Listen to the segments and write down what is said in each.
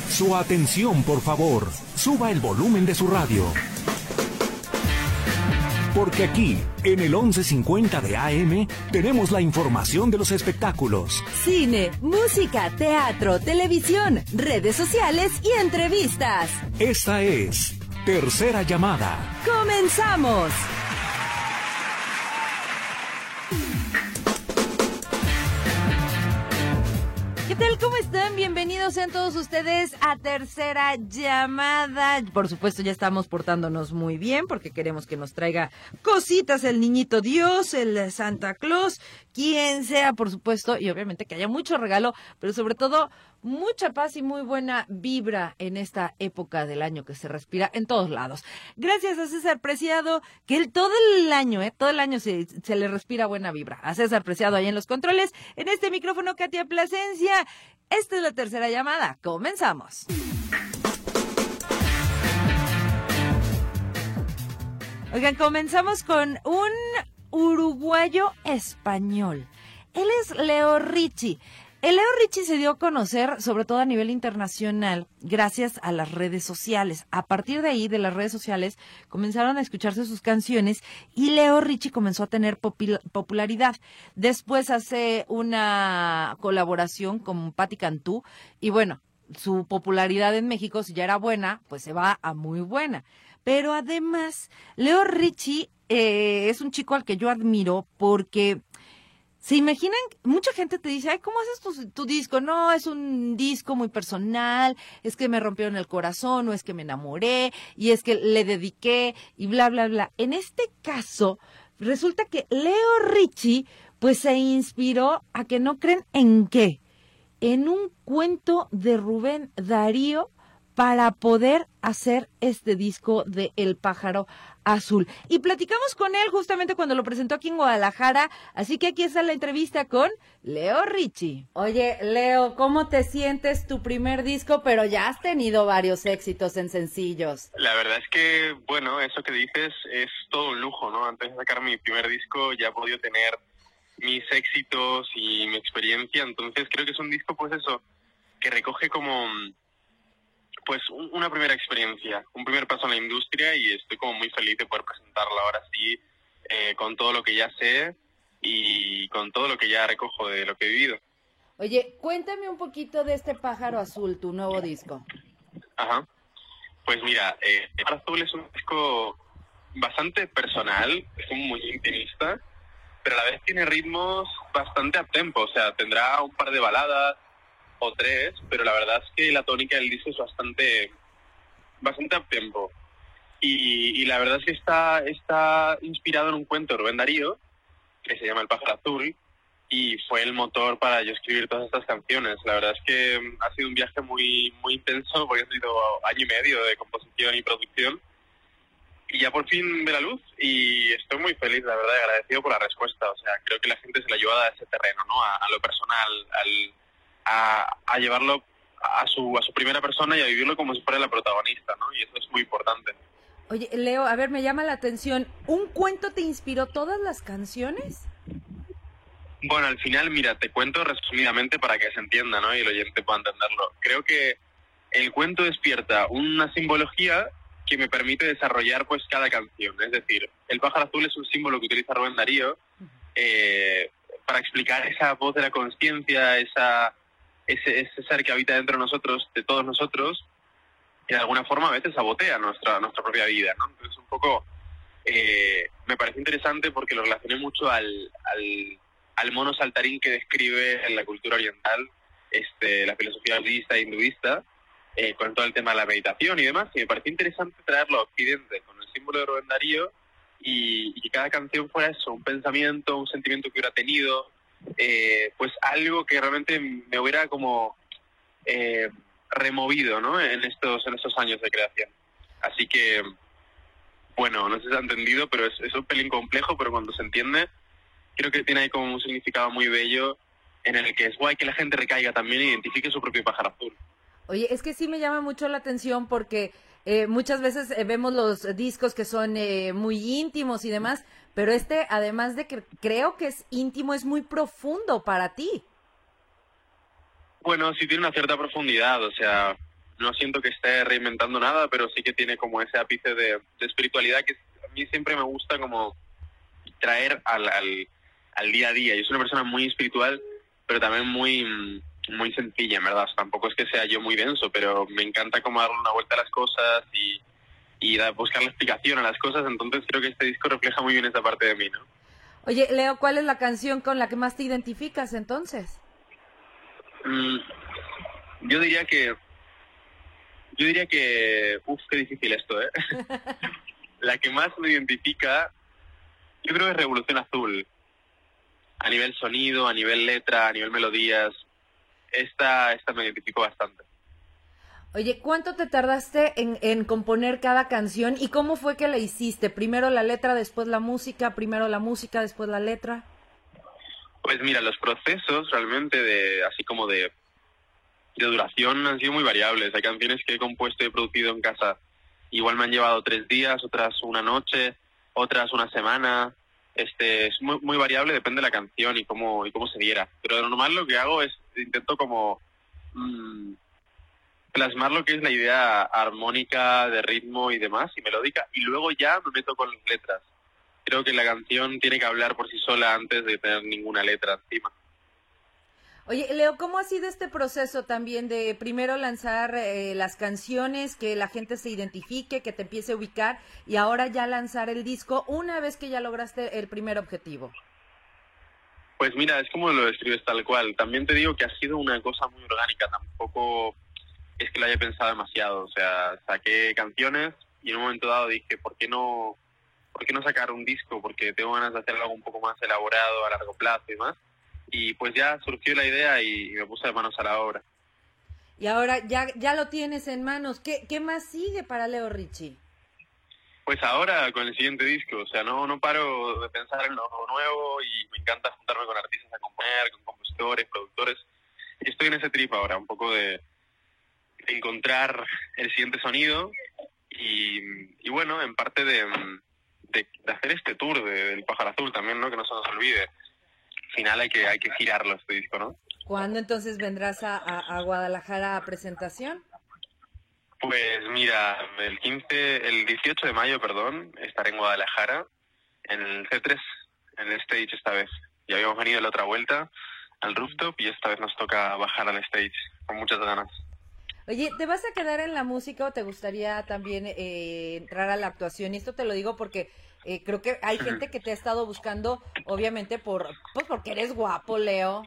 Su atención, por favor. Suba el volumen de su radio. Porque aquí, en el 1150 de AM, tenemos la información de los espectáculos. Cine, música, teatro, televisión, redes sociales y entrevistas. Esta es Tercera Llamada. ¡Comenzamos! ¿Qué tal? ¿Cómo están? Bienvenidos sean todos ustedes a Tercera Llamada. Por supuesto, ya estamos portándonos muy bien porque queremos que nos traiga cositas el niñito Dios, el Santa Claus, quien sea, por supuesto, y obviamente que haya mucho regalo, pero sobre todo mucha paz y muy buena vibra en esta época del año que se respira en todos lados. Gracias a César Preciado, que todo el año se le respira buena vibra. A César Preciado ahí en los controles, en este micrófono Katia Plasencia. Esta es la Tercera Llamada. Comenzamos. Oigan, comenzamos con un uruguayo español. Él es Leo Richie. El Leo Richie se dio a conocer, sobre todo a nivel internacional, gracias a las redes sociales. A partir de ahí, de las redes sociales, comenzaron a escucharse sus canciones y Leo Richie comenzó a tener popularidad. Después hace una colaboración con Patti Cantú y bueno, su popularidad en México, si ya era buena, pues se va a muy buena. Pero además, Leo Richie es un chico al que yo admiro porque... ¿Se imaginan? Mucha gente te dice, ay, ¿cómo haces tu disco? No, es un disco muy personal, es que me rompieron el corazón, o es que me enamoré, y es que le dediqué, y bla, bla, bla. En este caso, resulta que Leo Richie, pues se inspiró a que no creen en qué, en un cuento de Rubén Darío para poder hacer este disco de El Pájaro Azul. Y platicamos con él justamente cuando lo presentó aquí en Guadalajara, así que aquí está la entrevista con Leo Richie. Oye, Leo, ¿cómo te sientes tu primer disco? Pero ya has tenido varios éxitos en sencillos. La verdad es que, bueno, eso que dices es todo un lujo, ¿no? Antes de sacar mi primer disco ya he podido tener mis éxitos y mi experiencia, entonces creo que es un disco, pues eso, que recoge como... pues una primera experiencia, un primer paso en la industria y estoy como muy feliz de poder presentarla ahora sí, con todo lo que ya sé y con todo lo que ya recojo de lo que he vivido. Oye, cuéntame un poquito de este Pájaro Azul, tu nuevo disco. Ajá, pues mira, Pájaro Azul es un disco bastante personal, es muy intimista, pero a la vez tiene ritmos bastante uptempo, o sea, tendrá un par de baladas, o tres, pero la verdad es que la tónica del disco es bastante uptempo. Y la verdad es que está inspirado en un cuento de Rubén Darío, que se llama El Pájaro Azul, y fue el motor para yo escribir todas estas canciones. La verdad es que ha sido un viaje muy, muy intenso, porque ha sido año y medio de composición y producción, y ya por fin ve la luz, y estoy muy feliz, la verdad, y agradecido por la respuesta. O sea, creo que la gente se la lleva a ese terreno, ¿no? A lo personal, a llevarlo a su primera persona y a vivirlo como si fuera la protagonista, ¿no? Y eso es muy importante. Oye, Leo, a ver, me llama la atención, ¿un cuento te inspiró todas las canciones? Bueno, al final, mira, te cuento resumidamente para que se entienda, ¿no? Y el oyente pueda entenderlo. Creo que el cuento despierta una simbología que me permite desarrollar, pues, cada canción. Es decir, El Pájaro Azul es un símbolo que utiliza Rubén Darío para explicar esa voz de la conciencia, ese ser que habita dentro de nosotros, de todos nosotros, y de alguna forma a veces sabotea nuestra propia vida, ¿no? Entonces un poco me parece interesante porque lo relacioné mucho al mono saltarín que describe en la cultura oriental la filosofía budista e hinduista, con todo el tema de la meditación y demás, y me parece interesante traerlo a Occidente con el símbolo de Rubén Darío y que cada canción fuera eso, un pensamiento, un sentimiento que hubiera tenido, pues algo que realmente me hubiera como removido, ¿no? en estos años de creación. Así que, bueno, no sé si se ha entendido, pero es un pelín complejo, pero cuando se entiende, creo que tiene ahí como un significado muy bello en el que es guay que la gente recaiga también e identifique su propio pájaro azul. Oye, es que sí me llama mucho la atención porque muchas veces vemos los discos que son muy íntimos y demás, pero además de que creo que es íntimo, es muy profundo para ti. Bueno, sí tiene una cierta profundidad, o sea, no siento que esté reinventando nada, pero sí que tiene como ese ápice de espiritualidad que a mí siempre me gusta como traer al día a día. Yo soy una persona muy espiritual, pero también muy sencilla, en verdad. O sea, tampoco es que sea yo muy denso, pero me encanta como darle una vuelta a las cosas y buscar la explicación a las cosas. Entonces creo que este disco refleja muy bien esa parte de mí, ¿no? Oye, Leo, ¿cuál es la canción con la que más te identificas entonces? Yo diría que, qué difícil esto, ¿eh? La que más me identifica, yo creo que es Revolución Azul. A nivel sonido, a nivel letra, a nivel melodías, esta me identifico bastante. Oye, ¿cuánto te tardaste en componer cada canción y cómo fue que la hiciste? ¿Primero la letra, después la música, primero la música, después la letra? Pues mira, los procesos realmente así como de duración han sido muy variables. Hay canciones que he compuesto y he producido en casa. Igual me han llevado 3 días, otras una noche, otras una semana. Es muy variable, depende de la canción y cómo se diera. Pero de lo normal lo que hago es intento como plasmar lo que es la idea armónica, de ritmo y demás, y melódica, y luego ya me meto con las letras. Creo que la canción tiene que hablar por sí sola antes de tener ninguna letra encima. Oye, Leo, ¿cómo ha sido este proceso también de primero lanzar las canciones, que la gente se identifique, que te empiece a ubicar, y ahora ya lanzar el disco una vez que ya lograste el primer objetivo? Pues mira, es como lo describes tal cual. También te digo que ha sido una cosa muy orgánica, tampoco es que lo haya pensado demasiado. O sea, saqué canciones y en un momento dado dije, ¿por qué no sacar un disco? Porque tengo ganas de hacer algo un poco más elaborado a largo plazo y más. Y pues ya surgió la idea y me puse de manos a la obra. Y ahora ya lo tienes en manos. ¿Qué más sigue para Leo Richie? Pues ahora con el siguiente disco, o sea, no paro de pensar en lo nuevo y me encanta juntarme con artistas a componer, con compositores, productores. Y estoy en ese trip ahora, un poco de encontrar el siguiente sonido y bueno, en parte de hacer este tour del Pájaro Azul también, ¿no? Que no se nos olvide. Al final hay que girarlo este disco, ¿no? ¿Cuándo entonces vendrás a Guadalajara a presentación? Pues mira, el 18 de mayo, estaré en Guadalajara, en el C3, en el stage esta vez. Ya habíamos venido la otra vuelta al rooftop y esta vez nos toca bajar al stage, con muchas ganas. Oye, ¿te vas a quedar en la música o te gustaría también entrar a la actuación? Y esto te lo digo porque creo que hay gente que te ha estado buscando, obviamente, porque eres guapo, Leo.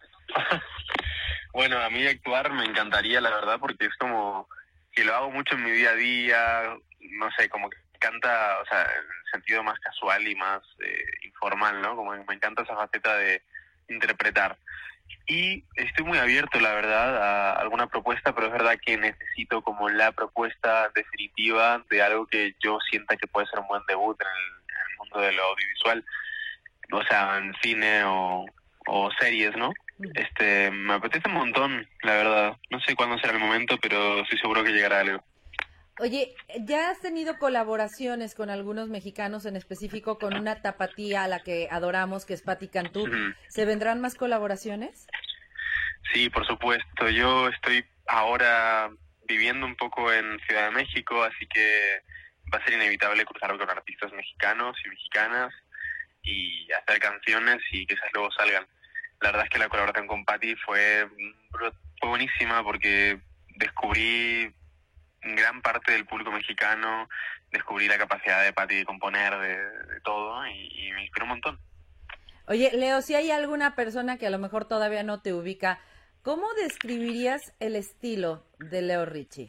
Bueno, a mí actuar me encantaría, la verdad, porque es como que lo hago mucho en mi día a día, no sé, como que me encanta, o sea, en el sentido más casual y más informal, ¿no? Como que me encanta esa faceta de interpretar. Y estoy muy abierto, la verdad, a alguna propuesta, pero es verdad que necesito como la propuesta definitiva de algo que yo sienta que puede ser un buen debut en el mundo de lo audiovisual, o sea, en cine o series, ¿no? Me apetece un montón, la verdad. No sé cuándo será el momento, pero estoy seguro que llegará algo. Oye, ya has tenido colaboraciones con algunos mexicanos, en específico con una tapatía a la que adoramos, que es Patti Cantú. Uh-huh. ¿Se vendrán más colaboraciones? Sí, por supuesto. Yo estoy ahora viviendo un poco en Ciudad de México, así que va a ser inevitable cruzar con artistas mexicanos y mexicanas y hacer canciones y que esas luego salgan. La verdad es que la colaboración con Patti fue buenísima porque descubrí gran parte del público mexicano, descubrí la capacidad de Patti de componer de todo y me inspiró un montón. Oye, Leo, si hay alguna persona que a lo mejor todavía no te ubica, ¿cómo describirías el estilo de Leo Richie?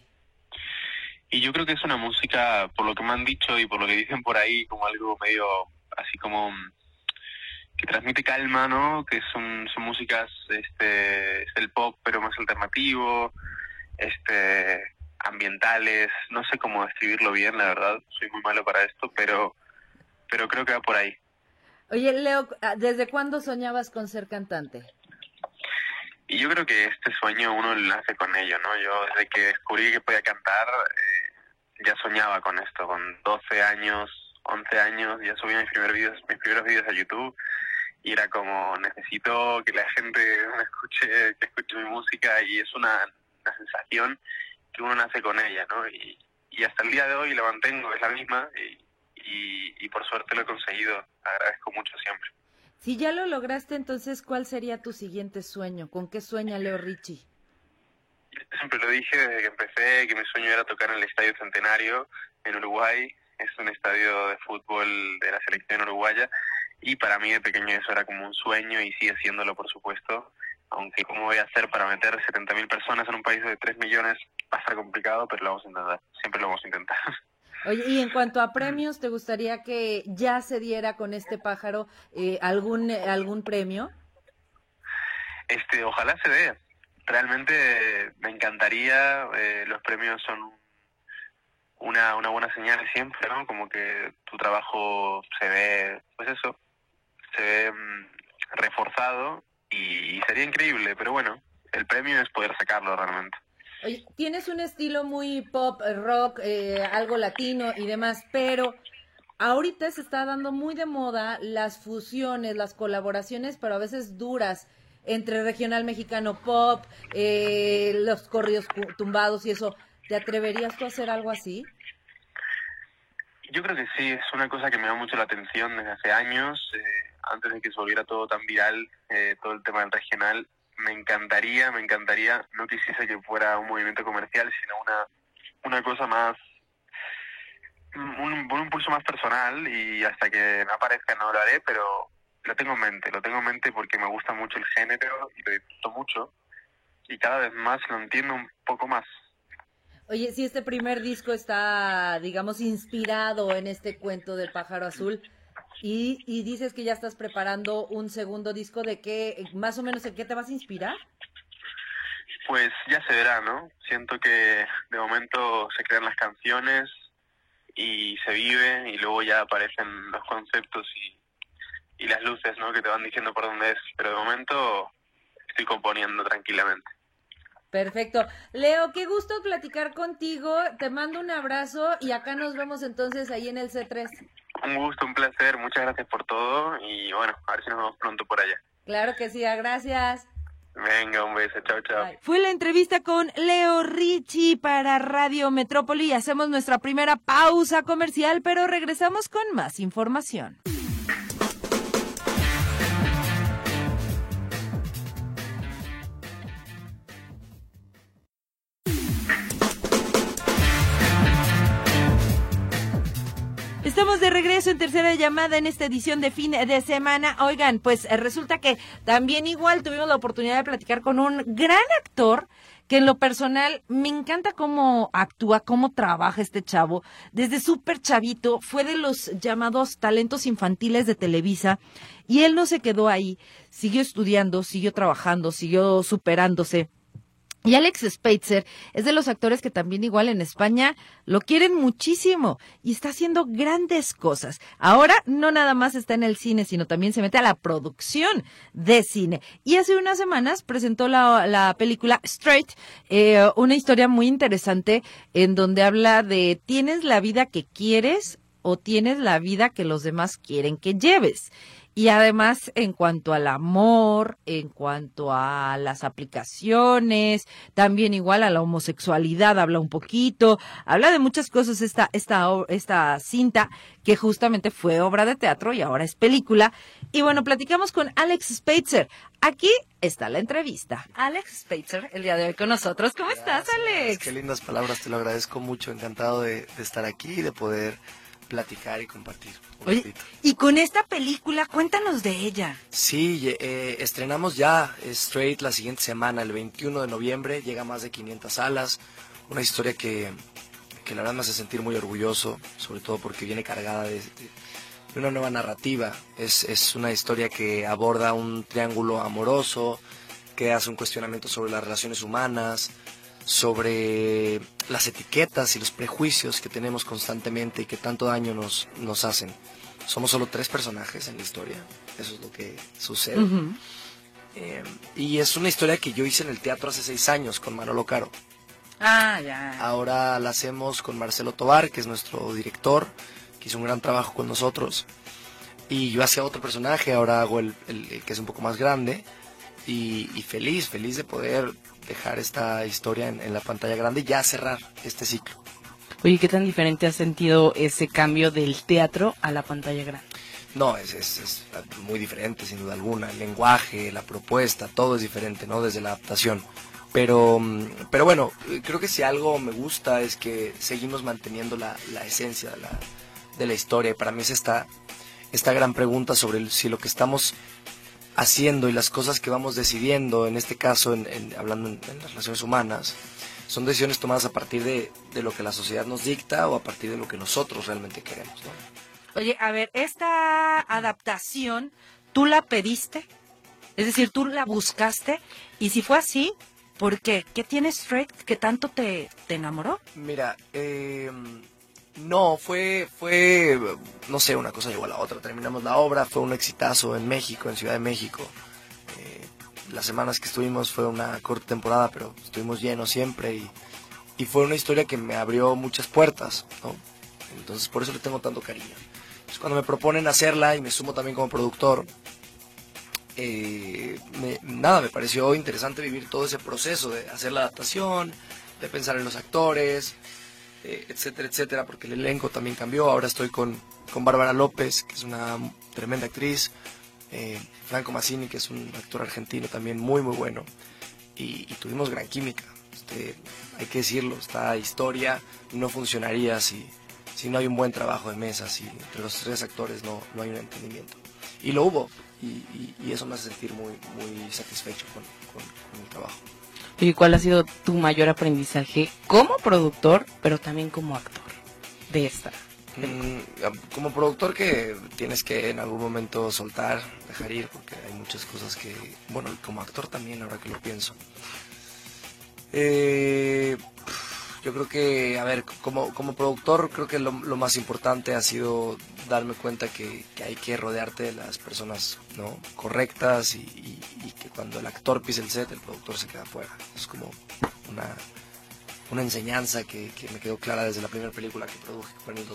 Y yo creo que es una música, por lo que me han dicho y por lo que dicen por ahí, como algo medio así como que transmite calma, ¿no? Que son músicas, es el pop pero más alternativo, ambientales, no sé cómo describirlo bien, la verdad, soy muy malo para esto, pero creo que va por ahí. Oye, Leo, ¿desde cuándo soñabas con ser cantante? Y yo creo que este sueño uno nace con ello, ¿no? Yo desde que descubrí que podía cantar, ya soñaba con esto, con 12 años, 11 años, ya subí mis primeros vídeos a YouTube y era como, necesito que la gente me escuche, que escuche mi música y es una sensación que uno nace con ella, ¿no? Y hasta el día de hoy la mantengo, es la misma, y por suerte lo he conseguido, agradezco mucho siempre. Si ya lo lograste, entonces, ¿cuál sería tu siguiente sueño? ¿Con qué sueña Leo Richie? Yo siempre lo dije desde que empecé, que mi sueño era tocar en el Estadio Centenario, en Uruguay. Es un estadio de fútbol de la selección uruguaya, y para mí de pequeño eso era como un sueño, y sigue siéndolo, por supuesto. Aunque cómo voy a hacer para meter 70.000 personas en un país de 3 millones va a ser complicado, pero lo vamos a intentar, siempre lo vamos a intentar. Oye, y en cuanto a premios, ¿te gustaría que ya se diera con este pájaro algún premio? Ojalá se dé. Realmente me encantaría. Los premios son una buena señal siempre, ¿no? Como que tu trabajo se ve, pues eso, se ve reforzado, y sería increíble, pero bueno, el premio es poder sacarlo realmente. Oye, tienes un estilo muy pop, rock, algo latino y demás, pero ahorita se está dando muy de moda las fusiones, las colaboraciones, pero a veces duras, entre regional mexicano pop, los corridos tumbados y eso. ¿Te atreverías tú a hacer algo así? Yo creo que sí, es una cosa que me llama mucho la atención desde hace años, antes de que se volviera todo tan viral, todo el tema del regional. Me encantaría, no quisiese que fuera un movimiento comercial, sino una cosa más, un impulso más personal, y hasta que me aparezca no lo haré, pero lo tengo en mente porque me gusta mucho el género y lo disfruto mucho, y cada vez más lo entiendo un poco más. Oye, si este primer disco está, digamos, inspirado en este cuento del pájaro azul, y dices que ya estás preparando un segundo disco, ¿de qué, más o menos, en qué te vas a inspirar? Pues ya se verá, ¿no? Siento que de momento se crean las canciones y se vive, y luego ya aparecen los conceptos y las luces, ¿no? Que te van diciendo por dónde es. Pero de momento estoy componiendo tranquilamente. Perfecto. Leo, qué gusto platicar contigo. Te mando un abrazo y acá nos vemos entonces ahí en el C3. Un gusto, un placer. Muchas gracias por todo, y bueno, a ver si nos vemos pronto por allá. Claro que sí, gracias. Venga, un beso. Chao, chao. Bye. Fue la entrevista con Leo Richie para Radio Metrópoli. Hacemos nuestra primera pausa comercial, pero regresamos con más información. Estamos de regreso en tercera llamada en esta edición de fin de semana. Oigan, pues resulta que también igual tuvimos la oportunidad de platicar con un gran actor que en lo personal me encanta cómo actúa, cómo trabaja este chavo. Desde súper chavito fue de los llamados talentos infantiles de Televisa, y él no se quedó ahí, siguió estudiando, siguió trabajando, siguió superándose. Y Alex Spitzer es de los actores que también igual en España lo quieren muchísimo y está haciendo grandes cosas. Ahora no nada más está en el cine, sino también se mete a la producción de cine. Y hace unas semanas presentó la película Straight, una historia muy interesante en donde habla de ¿tienes la vida que quieres o tienes la vida que los demás quieren que lleves? Y además, en cuanto al amor, en cuanto a las aplicaciones, también igual a la homosexualidad habla un poquito, habla de muchas cosas esta cinta que justamente fue obra de teatro y ahora es película. Y bueno, platicamos con Alex Spitzer. Aquí está la entrevista. Alex Spitzer, el día de hoy con nosotros. ¿Cómo estás, Alex? Qué lindas palabras, te lo agradezco mucho, encantado de estar aquí y de poder platicar y compartir un Oye, ratito. y con esta película, cuéntanos de ella. Sí, estrenamos ya Straight la siguiente semana, el 21 de noviembre, llega a más de 500 salas, una historia que la verdad me hace sentir muy orgulloso, sobre todo porque viene cargada de una nueva narrativa. Es una historia que aborda un triángulo amoroso, que hace un cuestionamiento sobre las relaciones humanas, sobre las etiquetas y los prejuicios que tenemos constantemente y que tanto daño nos hacen. Somos solo 3 personajes en la historia, eso es lo que sucede. Uh-huh. Y es una historia que yo hice en el teatro hace 6 años con Manolo Caro. Ah, ya. Ahora la hacemos con Marcelo Tovar, que es nuestro director, que hizo un gran trabajo con nosotros. Y yo hacía otro personaje, ahora hago el que es un poco más grande. Y feliz de poder dejar esta historia en la pantalla grande y ya cerrar este ciclo. Oye, ¿qué tan diferente has sentido ese cambio del teatro a la pantalla grande? No, es muy diferente, sin duda alguna. El lenguaje, la propuesta, todo es diferente, ¿no? Desde la adaptación. Pero bueno, creo que si algo me gusta es que seguimos manteniendo la esencia de la historia. Y para mí es esta gran pregunta sobre si lo que estamos haciendo y las cosas que vamos decidiendo, en este caso, hablando en las relaciones humanas, son decisiones tomadas a partir de lo que la sociedad nos dicta o a partir de lo que nosotros realmente queremos, ¿no? Oye, a ver, esta adaptación, ¿tú la pediste? Es decir, ¿tú la buscaste? Y si fue así, ¿por qué? ¿Qué tiene Straight que tanto te enamoró? Mira, no, fue, no sé, una cosa llegó a la otra. Terminamos la obra, fue un exitazo en México, en Ciudad de México. Las semanas que estuvimos fue una corta temporada, pero estuvimos llenos siempre y fue una historia que me abrió muchas puertas, ¿no? Entonces por eso le tengo tanto cariño. Entonces, cuando me proponen hacerla y me sumo también como productor, me pareció interesante vivir todo ese proceso de hacer la adaptación, de pensar en los actores, etcétera, etcétera, porque el elenco también cambió. Ahora estoy con Bárbara López, que es una tremenda actriz, Franco Massini, que es un actor argentino también muy muy bueno, y tuvimos gran química. Hay que decirlo, esta historia no funcionaría si no hay un buen trabajo de mesa, si entre los tres actores no hay un entendimiento, y lo hubo, y eso me hace sentir muy muy satisfecho con el trabajo. ¿Y cuál ha sido tu mayor aprendizaje como productor, pero también como actor de esta? Como productor, que tienes que en algún momento soltar, dejar ir, porque hay muchas cosas que... Bueno, como actor también, ahora que lo pienso. Yo creo que, a ver, como productor, creo que lo más importante ha sido darme cuenta que hay que rodearte de las personas, ¿no?, correctas, y que cuando el actor pisa el set, el productor se queda fuera. Es como una enseñanza que me quedó clara desde la primera película que produje, que fue en el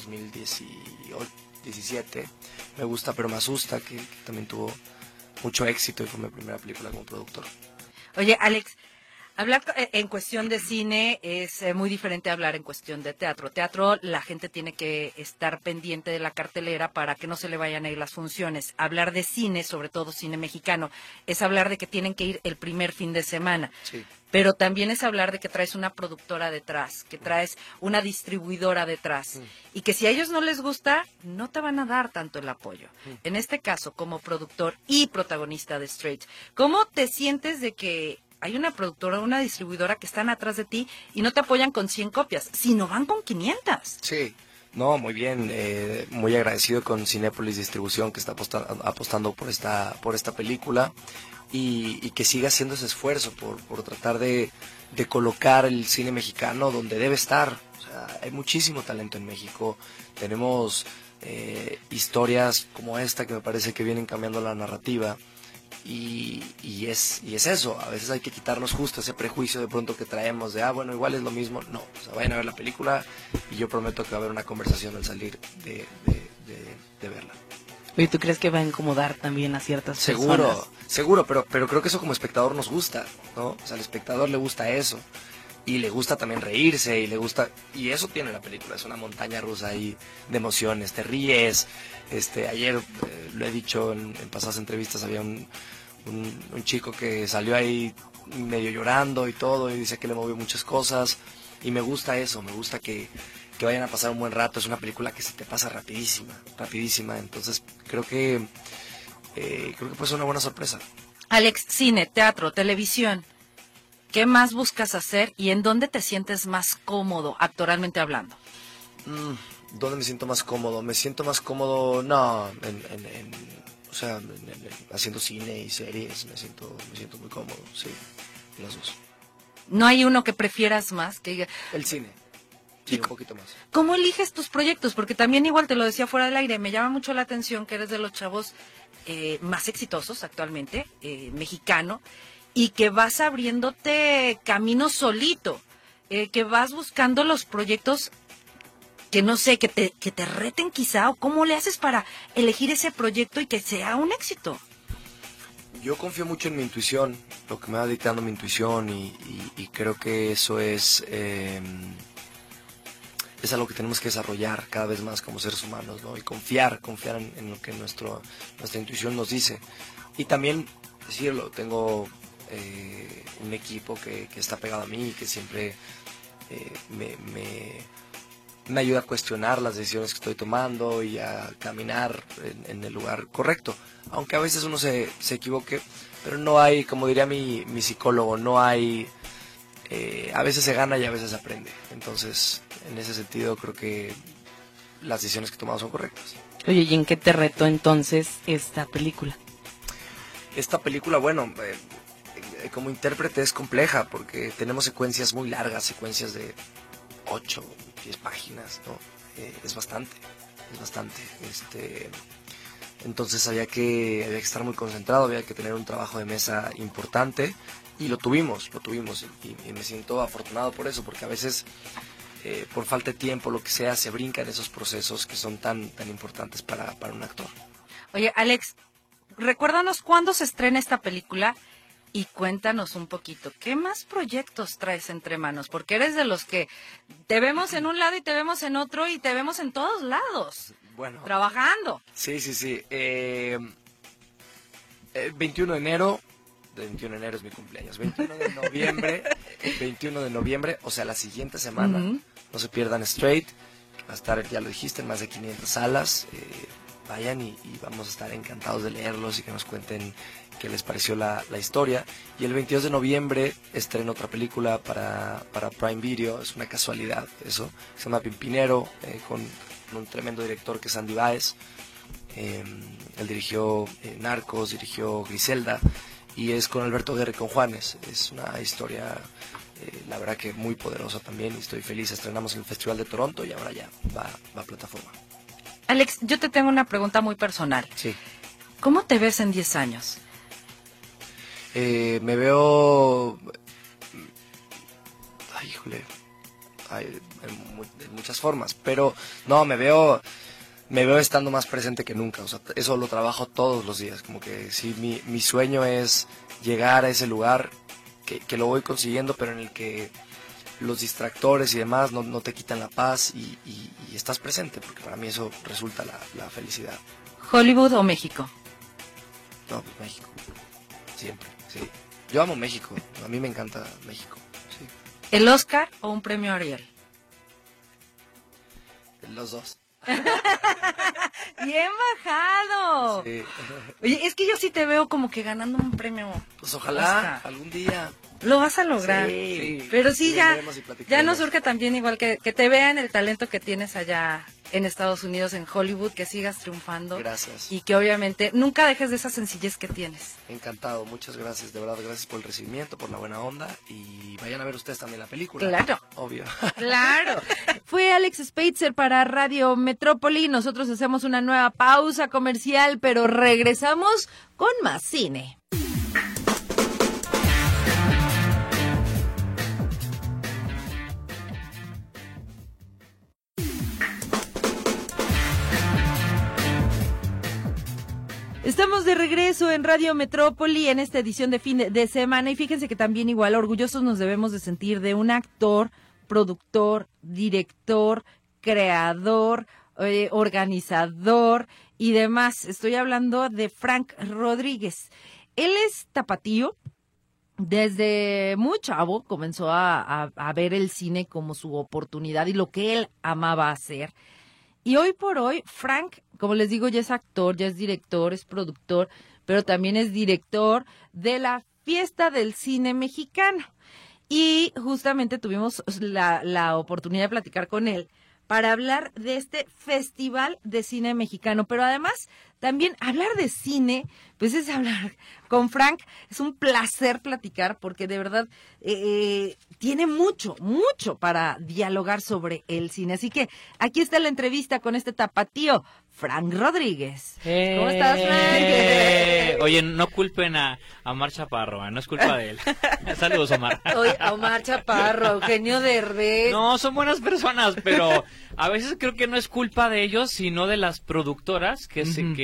2017. Me gusta pero me asusta, que también tuvo mucho éxito y fue mi primera película como productor. Oye, Alex, hablar en cuestión de cine es muy diferente a hablar en cuestión de teatro. Teatro, la gente tiene que estar pendiente de la cartelera para que no se le vayan a ir las funciones. Hablar de cine, sobre todo cine mexicano, es hablar de que tienen que ir el primer fin de semana. Sí. Pero también es hablar de que traes una productora detrás, que traes una distribuidora detrás, y que si a ellos no les gusta, no te van a dar tanto el apoyo. En este caso, como productor y protagonista de Straight, ¿cómo te sientes de que hay una productora, una distribuidora que están atrás de ti y no te apoyan con 100 copias, sino van con 500? Sí, no, muy bien, muy agradecido con Cinépolis Distribución, que está apostando por esta película, y que siga haciendo ese esfuerzo por tratar de colocar el cine mexicano donde debe estar. O sea, hay muchísimo talento en México, tenemos historias como esta que me parece que vienen cambiando la narrativa. Y es eso, a veces hay que quitarnos justo ese prejuicio de pronto que traemos de, bueno, igual es lo mismo. No, o sea, vayan a ver la película y yo prometo que va a haber una conversación al salir de verla. Oye, ¿tú crees que va a incomodar también a ciertas personas? Seguro, pero creo que eso como espectador nos gusta, ¿no? O sea, al espectador le gusta eso, y le gusta también reírse, y eso tiene la película, es una montaña rusa ahí de emociones, te ríes. Ayer lo he dicho en pasadas entrevistas, había un chico que salió ahí medio llorando y todo, y dice que le movió muchas cosas, y me gusta eso, me gusta que vayan a pasar un buen rato. Es una película que se te pasa rapidísima, entonces creo que puede ser una buena sorpresa. Alex, cine, teatro, televisión, ¿qué más buscas hacer y en dónde te sientes más cómodo, actoralmente hablando? ¿Dónde me siento más cómodo? Me siento más cómodo, no, haciendo cine y series, me siento muy cómodo, sí, las dos. ¿No hay uno que prefieras más? El cine, sí, un poquito más. ¿Cómo eliges tus proyectos? Porque también, igual te lo decía fuera del aire, me llama mucho la atención que eres de los chavos más exitosos actualmente, mexicano, y que vas abriéndote camino solito, que vas buscando los proyectos que no sé, que te reten quizá, o cómo le haces para elegir ese proyecto y que sea un éxito. Yo confío mucho en mi intuición, lo que me va dictando mi intuición y creo que eso es algo que tenemos que desarrollar cada vez más como seres humanos, ¿no? Y confiar en lo que nuestra intuición nos dice. Y también decirlo, tengo un equipo que está pegado a mí, que siempre me ayuda a cuestionar las decisiones que estoy tomando y a caminar en el lugar correcto. Aunque a veces uno se equivoque, pero no hay, como diría mi psicólogo, no hay... a veces se gana y a veces se aprende. Entonces, en ese sentido, creo que las decisiones que tomamos son correctas. Oye, ¿y en qué te retó entonces esta película? Esta película, bueno, como intérprete es compleja porque tenemos secuencias muy largas, secuencias de 8, 10 páginas, ¿no? Es bastante. Entonces había que estar muy concentrado, había que tener un trabajo de mesa importante y lo tuvimos y me siento afortunado por eso, porque a veces por falta de tiempo, lo que sea, se brincan esos procesos que son tan importantes para un actor. Oye, Alex, recuérdanos cuándo se estrena esta película y cuéntanos un poquito, ¿qué más proyectos traes entre manos? Porque eres de los que te vemos en un lado y te vemos en otro y te vemos en todos lados, bueno, trabajando. Sí. 21 de enero es mi cumpleaños. 21 de noviembre, o sea, la siguiente semana. Uh-huh. No se pierdan Straight, que va a estar, ya lo dijiste, en más de 500 salas. Vayan y vamos a estar encantados de leerlos y que nos cuenten qué les pareció la historia. Y el 22 de noviembre estreno otra película para Prime Video, es una casualidad eso, se llama Pimpinero, con un tremendo director que es Andy Báez. Él dirigió Narcos, dirigió Griselda, y es con Alberto Guerra y con Juanes. Es una historia, la verdad que muy poderosa también, y estoy feliz. Estrenamos en el Festival de Toronto y ahora ya va a plataforma. Alex, yo te tengo una pregunta muy personal. Sí. ¿Cómo te ves en 10 años? Me veo... Ay, híjole. De muchas formas, pero no, me veo estando más presente que nunca. O sea, eso lo trabajo todos los días. Como que sí, mi sueño es llegar a ese lugar que lo voy consiguiendo, pero en el que los distractores y demás no te quitan la paz y estás presente, porque para mí eso resulta la felicidad. ¿Hollywood o México? No, pues México. Siempre, sí. Yo amo México. A mí me encanta México. Sí. ¿El Oscar o un premio Ariel? Los dos. ¡Bien bajado! Sí. Oye, es que yo sí te veo como que ganando un premio. Pues ojalá, Oscar. algún día. Lo vas a lograr. Sí. Pero sí, Y ya nos surge también igual que te vean el talento que tienes allá en Estados Unidos, en Hollywood, que sigas triunfando. Gracias. Y que obviamente nunca dejes de esa sencillez que tienes. Encantado, muchas gracias, de verdad, gracias por el recibimiento, por la buena onda, y vayan a ver ustedes también la película. Claro. Obvio. Claro. Fue Alex Spitzer para Radio Metrópoli. Nosotros hacemos una nueva pausa comercial, pero regresamos con más cine. Estamos de regreso en Radio Metrópoli en esta edición de fin de semana y fíjense que también igual orgullosos nos debemos de sentir de un actor, productor, director, creador, organizador y demás. Estoy hablando de Frank Rodríguez. Él es tapatío. Desde muy chavo comenzó a ver el cine como su oportunidad y lo que él amaba hacer. Y hoy por hoy, Frank, como les digo, ya es actor, ya es director, es productor, pero también es director de la Fiesta del Cine Mexicano. Y justamente tuvimos la oportunidad de platicar con él para hablar de este Festival de Cine Mexicano. Pero además, también hablar de cine, pues es hablar con Frank. Es un placer platicar porque de verdad tiene mucho para dialogar sobre el cine. Así que aquí está la entrevista con este tapatío, Frank Rodríguez. ¿Cómo estás, Frank? Oye, no culpen a Omar Chaparro, no es culpa de él. Saludos, Omar. Oye, Omar Chaparro, Eugenio Derbez. No, son buenas personas, pero a veces creo que no es culpa de ellos, sino de las productoras que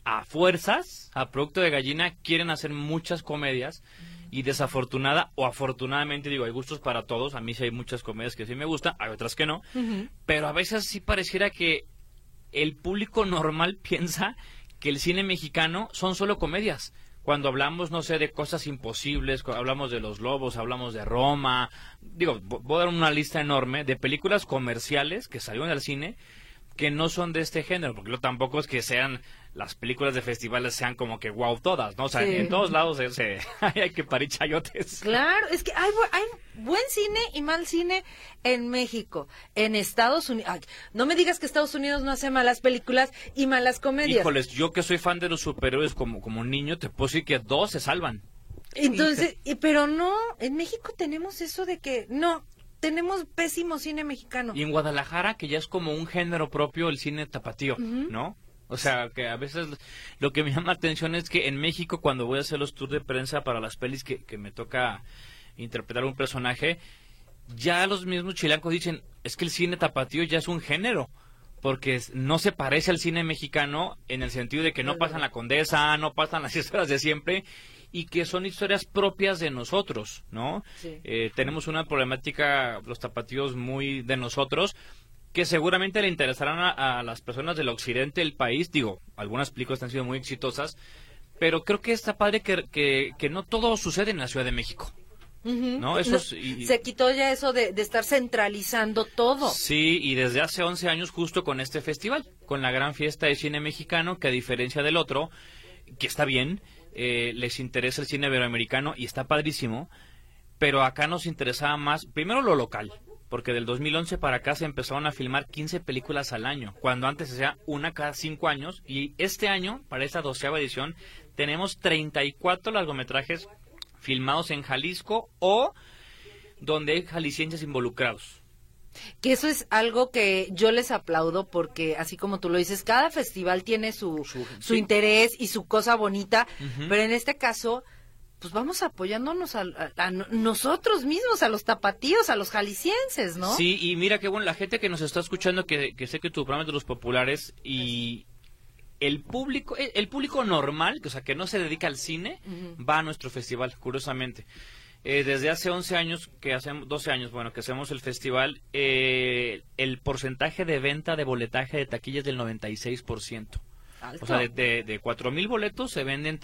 a fuerzas, a producto de gallina, quieren hacer muchas comedias y desafortunada o afortunadamente, digo, hay gustos para todos. A mí sí hay muchas comedias que sí me gustan, hay otras que no, pero a veces sí pareciera que el público normal piensa que el cine mexicano son solo comedias. Cuando hablamos, no sé, de cosas imposibles, hablamos de Los Lobos, hablamos de Roma, digo, voy a dar una lista enorme de películas comerciales que salieron al cine que no son de este género, porque tampoco es que sean las películas de festivales sean como que wow todas, ¿no? O sea, en todos lados hay que parir chayotes. Claro, es que hay buen cine y mal cine en México, en Estados Unidos. No me digas que Estados Unidos no hace malas películas y malas comedias. Híjoles, yo que soy fan de los superhéroes como niño, te puedo decir que 2 se salvan. Entonces, pero no, en México tenemos eso de que no. Tenemos pésimo cine mexicano. Y en Guadalajara, que ya es como un género propio, el cine tapatío, ¿no? O sea, que a veces lo que me llama la atención es que en México, cuando voy a hacer los tours de prensa para las pelis que me toca interpretar un personaje, ya los mismos chilangos dicen, es que el cine tapatío ya es un género, porque no se parece al cine mexicano en el sentido de que no pasan la Condesa, no pasan las historias de siempre, y que son historias propias de nosotros, ¿no? Sí. Tenemos una problemática, los tapatíos, muy de nosotros, que seguramente le interesarán a las personas del occidente del país. Digo, algunas películas han sido muy exitosas, pero creo que está padre que no todo sucede en la Ciudad de México. ¿No? Eso se quitó ya eso de estar centralizando todo. Sí, y desde hace 11 años justo con este festival, con la gran fiesta de cine mexicano, que a diferencia del otro, que está bien, les interesa el cine iberoamericano y está padrísimo, pero acá nos interesaba más, primero lo local, porque del 2011 para acá se empezaron a filmar 15 películas al año, cuando antes se hacía una cada 5 años, y este año, para esta 12ª edición, tenemos 34 largometrajes filmados en Jalisco o donde hay jaliscienses involucrados. Que eso es algo que yo les aplaudo porque, así como tú lo dices, cada festival tiene su interés y su cosa bonita, pero en este caso, pues vamos apoyándonos a nosotros mismos, a los tapatíos, a los jaliscienses, ¿no? Sí, y mira qué bueno, la gente que nos está escuchando, que sé que tu programa es de los populares, y el público normal, o sea, que no se dedica al cine, va a nuestro festival, curiosamente. Desde hace 11 años, 12 años, bueno, que hacemos el festival, el porcentaje de venta de boletaje de taquillas es del 96%. Alto. O sea, de 4,000 boletos se venden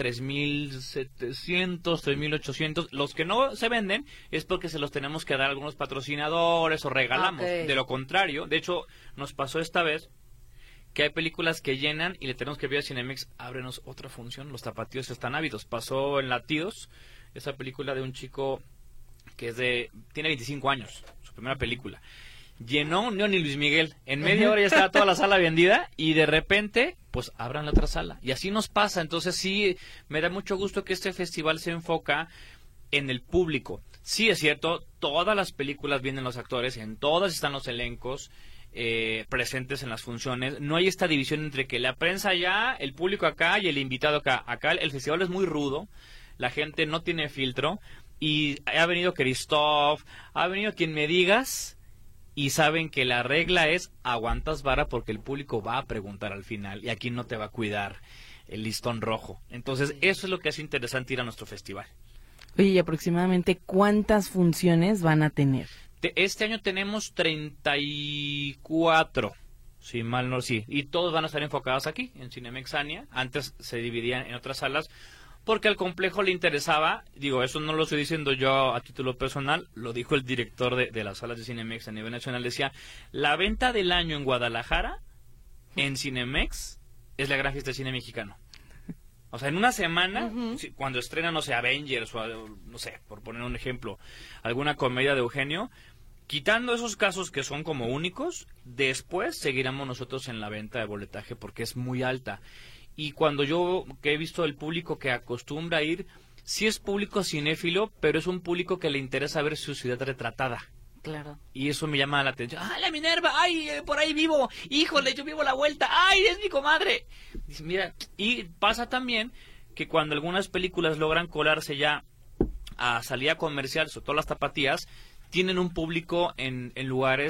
3,700, 3,800. Los que no se venden es porque se los tenemos que dar a algunos patrocinadores o regalamos. Okay. De lo contrario, de hecho, nos pasó esta vez que hay películas que llenan y le tenemos que pedir a Cinemex, ábrenos otra función, los tapatíos están ávidos. Pasó en Latidos, esa película de un chico que tiene 25 años, su primera película. Llenó ni Luis Miguel, en media hora ya estaba toda la sala vendida y de repente, pues abran la otra sala. Y así nos pasa, entonces sí, me da mucho gusto que este festival se enfoca en el público. Sí, es cierto, todas las películas vienen los actores, en todas están los elencos presentes en las funciones. No hay esta división entre que la prensa allá, el público acá y el invitado acá. Acá el festival es muy rudo, la gente no tiene filtro y ha venido Christoph, ha venido quien me digas y saben que la regla es aguantas vara porque el público va a preguntar al final y aquí no te va a cuidar el listón rojo. Entonces eso es lo que hace interesante ir a nuestro festival. Oye, ¿y aproximadamente cuántas funciones van a tener? Este año tenemos 34, si mal no, sí, y todos van a estar enfocados aquí, en Cinemexania. Antes se dividían en otras salas, porque al complejo le interesaba, digo, eso no lo estoy diciendo yo a título personal, lo dijo el director de las salas de Cinemex a nivel nacional, decía, la venta del año en Guadalajara, en Cinemex, es la gran fiesta de cine mexicano. O sea, en una semana, cuando estrenan, no sé, Avengers o, no sé, por poner un ejemplo, alguna comedia de Eugenio, quitando esos casos que son como únicos, después seguiremos nosotros en la venta de boletaje porque es muy alta. Y cuando yo que he visto el público que acostumbra a ir, sí es público cinéfilo, pero es un público que le interesa ver su ciudad retratada. Claro. Y eso me llama la atención. ¡Ah, la Minerva! ¡Ay, por ahí vivo! ¡Híjole, yo vivo la vuelta! ¡Ay, es mi comadre! Dice, mira, y pasa también que cuando algunas películas logran colarse ya a salida comercial, sobre todo las tapatías, tienen un público en lugares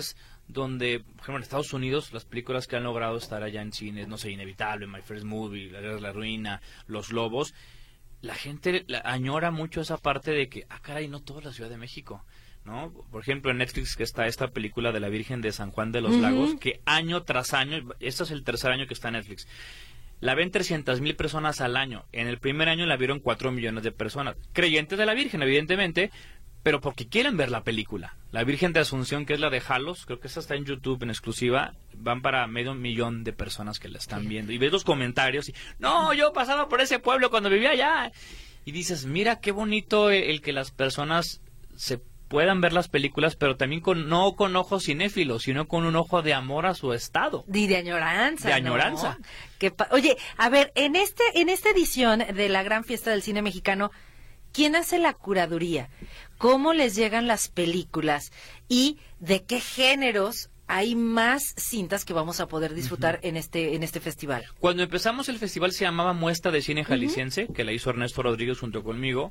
donde, por ejemplo, en Estados Unidos, las películas que han logrado estar allá en cines, no sé, Inevitable, My First Movie, La Guerra de la Ruina, Los Lobos, la gente añora mucho esa parte de que, caray, no todo es la Ciudad de México, ¿no? Por ejemplo, en Netflix que está esta película de la Virgen de San Juan de los Lagos, que año tras año, este es el tercer año que está en Netflix, la ven 300,000 personas al año. En el primer año la vieron 4 millones de personas. Creyentes de la Virgen, evidentemente, pero porque quieren ver la película. La Virgen de Asunción, que es la de Jalos, creo que esa está en YouTube en exclusiva, van para 500,000 de personas que la están viendo. Y ves los comentarios y, no, yo pasaba por ese pueblo cuando vivía allá. Y dices, mira qué bonito el que las personas se puedan ver las películas, pero también no con ojos cinéfilos, sino con un ojo de amor a su estado. Y de añoranza. De añoranza. ¿No? Oye, a ver, en esta edición de la Gran Fiesta del Cine Mexicano, ¿quién hace la curaduría? ¿Cómo les llegan las películas? ¿Y de qué géneros hay más cintas que vamos a poder disfrutar en este festival? Cuando empezamos el festival se llamaba Muestra de Cine Jalisciense, que la hizo Ernesto Rodríguez junto conmigo,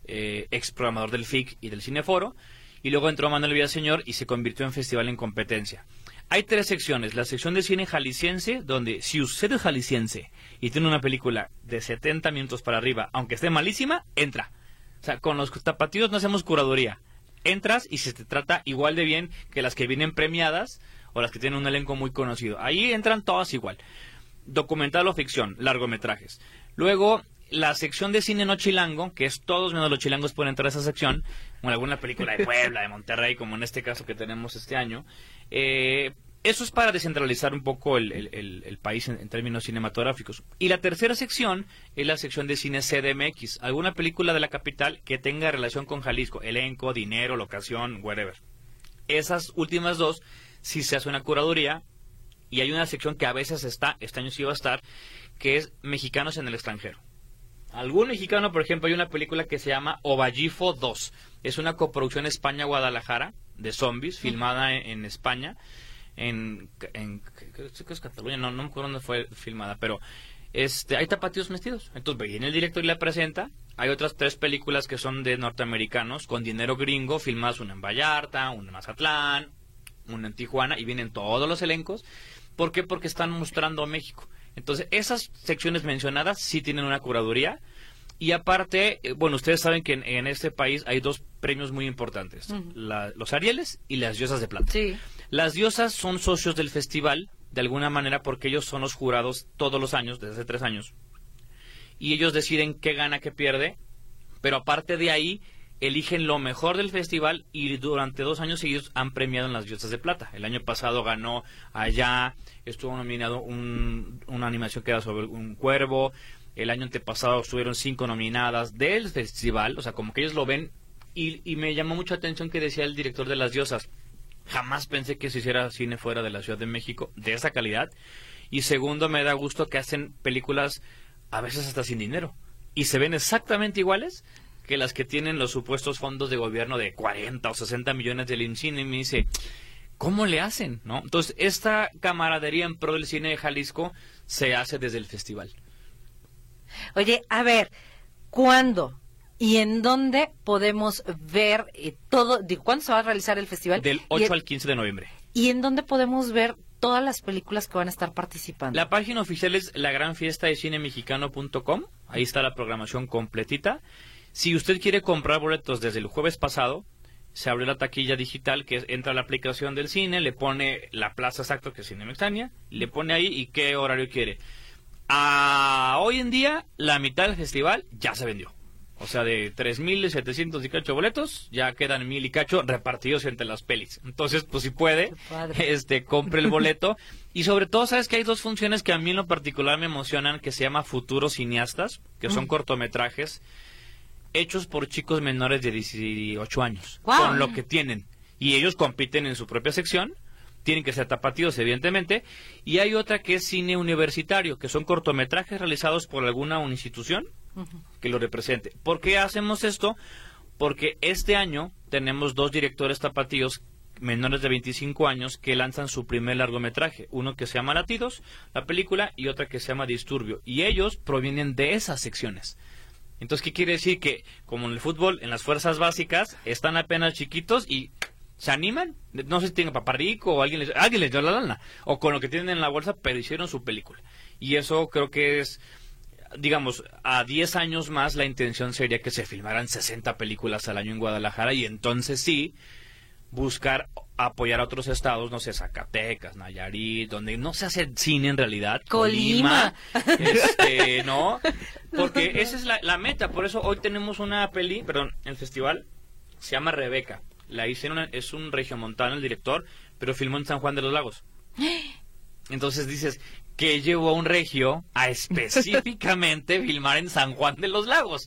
ex programador del FIC y del Cineforo, y luego entró Manuel Villaseñor y se convirtió en festival en competencia. Hay 3 secciones. La sección de cine jalisciense, donde si usted es jalisciense y tiene una película de 70 minutos para arriba, aunque esté malísima, entra. O sea, con los tapatíos no hacemos curaduría. Entras y se te trata igual de bien que las que vienen premiadas o las que tienen un elenco muy conocido. Ahí entran todas igual. Documental o ficción, largometrajes. Luego, la sección de cine no chilango, que es todos menos los chilangos pueden entrar a esa sección, o alguna película de Puebla, de Monterrey, como en este caso que tenemos este año. Eso es para descentralizar un poco el país en términos cinematográficos. Y la tercera sección es la sección de cine CDMX. Alguna película de la capital que tenga relación con Jalisco. Elenco, dinero, locación, whatever. Esas últimas 2 sí se hace una curaduría. Y hay una sección que a veces está, este año sí va a estar, que es mexicanos en el extranjero. Algún mexicano, por ejemplo, hay una película que se llama Ovallifo 2. Es una coproducción España-Guadalajara de zombies, filmada en España. Creo que es Cataluña, no me acuerdo dónde fue filmada, pero hay tapatíos vestidos. Entonces viene el director y la presenta. Hay otras 3 películas que son de norteamericanos con dinero gringo, filmadas una en Vallarta, una en Mazatlán, una en Tijuana, y vienen todos los elencos. ¿Por qué? Porque están mostrando México. Entonces esas secciones mencionadas sí tienen una curaduría. Y aparte, bueno, ustedes saben que en este país hay 2 premios muy importantes, los Arieles y las Diosas de Plata. Sí. Las Diosas son socios del festival, de alguna manera, porque ellos son los jurados todos los años, desde hace 3 años, y ellos deciden qué gana, qué pierde, pero aparte de ahí, eligen lo mejor del festival, y durante 2 años seguidos han premiado en las Diosas de Plata. El año pasado ganó Allá, estuvo nominado una animación que era sobre un cuervo. El año antepasado estuvieron 5 nominadas del festival, o sea, como que ellos lo ven, y me llamó mucha atención que decía el director de Las Diosas, jamás pensé que se hiciera cine fuera de la Ciudad de México de esa calidad, y segundo, me da gusto que hacen películas a veces hasta sin dinero, y se ven exactamente iguales que las que tienen los supuestos fondos de gobierno de 40 o 60 millones del INCINE, y me dice, ¿cómo le hacen? ¿No? Entonces, esta camaradería en pro del cine de Jalisco se hace desde el festival. Oye, a ver, ¿cuándo y en dónde podemos ver cuándo se va a realizar el festival? Del 8 al 15 de noviembre. ¿Y en dónde podemos ver todas las películas que van a estar participando? La página oficial es lagranfiestadecinemexicano.com. Ahí está la programación completita. Si usted quiere comprar boletos desde el jueves pasado, se abre la taquilla digital, que entra a la aplicación del cine, le pone la plaza exacta, que es Cinemexania, le pone ahí y qué horario quiere. Hoy en día, la mitad del festival ya se vendió. O sea, de 3,700 y cacho boletos, ya quedan 1,000 y cacho repartidos entre las pelis. Entonces, pues si puede, compre el boleto. Y sobre todo, sabes que hay 2 funciones que a mí en lo particular me emocionan, que se llama Futuros Cineastas, que son cortometrajes hechos por chicos menores de 18 años, con lo que tienen. Y ellos compiten en su propia sección. Tienen que ser tapatíos, evidentemente. Y hay otra que es cine universitario, que son cortometrajes realizados por alguna institución que lo represente. ¿Por qué hacemos esto? Porque este año tenemos 2 directores tapatíos menores de 25 años que lanzan su primer largometraje. Uno que se llama Latidos, la película, y otra que se llama Disturbio. Y ellos provienen de esas secciones. Entonces, ¿qué quiere decir? Que, como en el fútbol, en las fuerzas básicas, están apenas chiquitos y ¿Se animan? No sé si tienen papá rico o alguien les dio la lana, o con lo que tienen en la bolsa, pero hicieron su película. Y eso creo que es, digamos, a 10 años más la intención sería que se filmaran 60 películas al año en Guadalajara, y entonces sí buscar apoyar a otros estados, no sé, Zacatecas, Nayarit, donde no se hace cine en realidad, Colima. ¿no? Porque esa es la meta. Por eso hoy tenemos una el festival se llama Rebeca. La hicieron, es un regiomontano el director, pero filmó en San Juan de los Lagos. Entonces dices, ¿qué llevó a un regio a específicamente filmar en San Juan de los Lagos?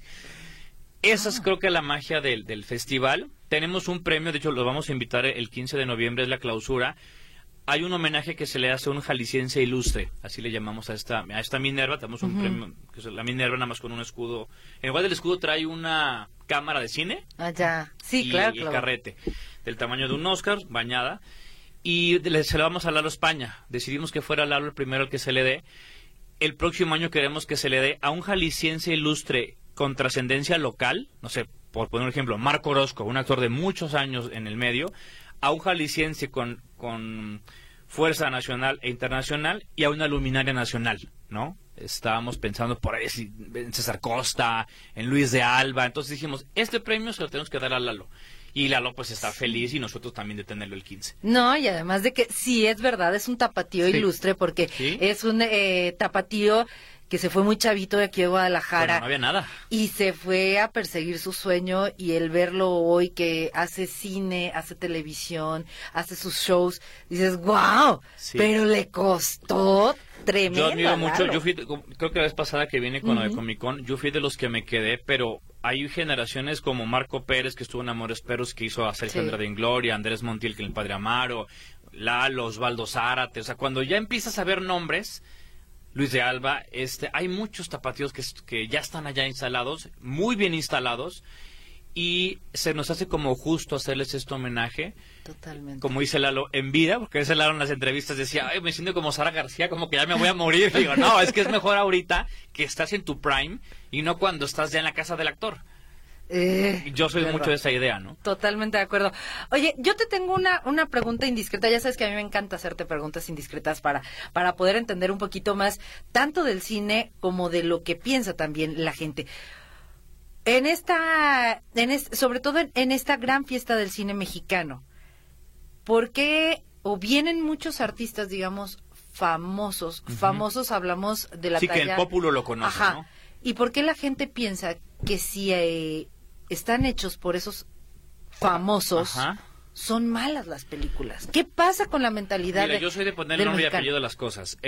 Esa es creo que la magia del festival. Tenemos un premio, de hecho lo vamos a invitar el 15 de noviembre, es la clausura. Hay un homenaje que se le hace a un jalisciense ilustre, así le llamamos a esta Minerva. Tenemos un premio, que es la Minerva, nada más con un escudo. En lugar del escudo trae una cámara de cine. Ya. Sí, y claro. el carrete, del tamaño de un Oscar, bañada. Y se la vamos a Lalo España. Decidimos que fuera Lalo el primero al que se le dé. El próximo año queremos que se le dé a un jalisciense ilustre con trascendencia local, no sé, por poner un ejemplo, Marco Orozco, un actor de muchos años en el medio, a un jalisciense con fuerza nacional e internacional, y a una luminaria nacional, ¿no? Estábamos pensando por ahí en César Costa, en Luis de Alba. Entonces dijimos, este premio se lo tenemos que dar a Lalo. Y Lalo pues está feliz, y nosotros también de tenerlo el 15. No, y además de que sí es verdad, es un tapatío ilustre, porque es un tapatío que se fue muy chavito de aquí de Guadalajara. Bueno, no había nada. Y se fue a perseguir su sueño, y el verlo hoy que hace cine, hace televisión, hace sus shows, dices, wow, pero le costó tremendo. Yo admiro mucho, Lalo. yo fui, creo que la vez pasada que vine con lo de Comic Con, yo fui de los que me quedé, pero hay generaciones como Marco Pérez, que estuvo en Amores Perros, que hizo a Sergio Andrade en Gloria, Andrés Montiel, que en El Padre Amaro, Lalo, Osvaldo Zárate. O sea, cuando ya empiezas a ver nombres, Luis de Alba, hay muchos tapatíos que ya están allá instalados, muy bien instalados, y se nos hace como justo hacerles este homenaje. Totalmente. Como dice Lalo, en vida, porque ese Lalo en las entrevistas decía, ay, me siento como Sara García, como que ya me voy a morir. Y digo, no, es que es mejor ahorita que estás en tu prime y no cuando estás ya en la casa del actor. Yo soy mucho de esa idea, ¿no? Totalmente de acuerdo. Oye, yo te tengo una pregunta indiscreta. Ya sabes que a mí me encanta hacerte preguntas indiscretas para poder entender un poquito más tanto del cine como de lo que piensa también la gente. Sobre todo en esta gran fiesta del cine mexicano, ¿por qué o vienen muchos artistas, digamos, famosos? Famosos, hablamos de la talla... Sí, que el pópulo lo conoce, ¿no? ¿Y por qué la gente piensa que si están hechos por esos famosos, son malas las películas? ¿Qué pasa con la mentalidad? Mira, yo soy de poner nombre y apellido a las cosas.